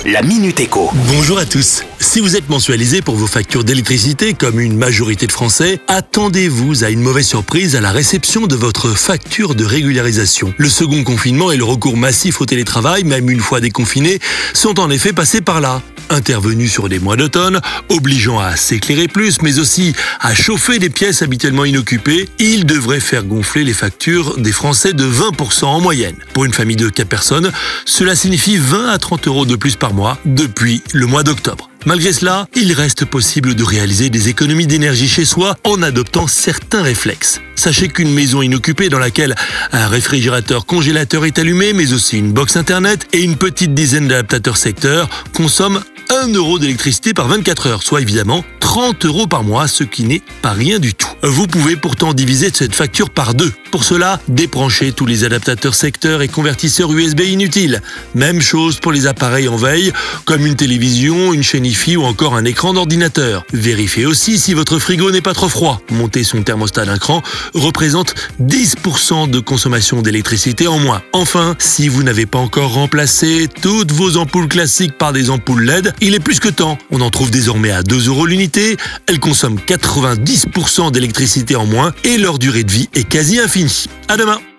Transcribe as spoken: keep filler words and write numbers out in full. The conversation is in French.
la Minute Éco. Bonjour à tous. Si vous êtes mensualisé pour vos factures d'électricité, comme une majorité de Français, attendez-vous à une mauvaise surprise à la réception de votre facture de régularisation. Le second confinement et le recours massif au télétravail, même une fois déconfinés, sont en effet passés par là. Intervenus sur des mois d'automne, obligeant à s'éclairer plus, mais aussi à chauffer des pièces habituellement inoccupées, ils devraient faire gonfler les factures des Français de vingt pour cent en moyenne. Pour une famille de quatre personnes, cela signifie vingt à trente euros de plus par mois depuis le mois d'octobre. Malgré cela, il reste possible de réaliser des économies d'énergie chez soi en adoptant certains réflexes. Sachez qu'une maison inoccupée dans laquelle un réfrigérateur congélateur est allumé, mais aussi une box internet et une petite dizaine d'adaptateurs secteurs consomme un euro d'électricité par vingt-quatre heures, soit évidemment trente euros par mois, ce qui n'est pas rien du tout. Vous pouvez pourtant diviser cette facture par deux. Pour cela, débranchez tous les adaptateurs secteurs et convertisseurs U S B inutiles. Même chose pour les appareils en veille, comme une télévision, une chaîne Hi-Fi ou encore un écran d'ordinateur. Vérifiez aussi si votre frigo n'est pas trop froid. Monter son thermostat d'un cran représente dix pour cent de consommation d'électricité en moins. Enfin, si vous n'avez pas encore remplacé toutes vos ampoules classiques par des ampoules L E D, il est plus que temps. On en trouve désormais à deux euros l'unité. Elles consomment quatre-vingt-dix pour cent d'électricité en moins et leur durée de vie est quasi infinie. À demain!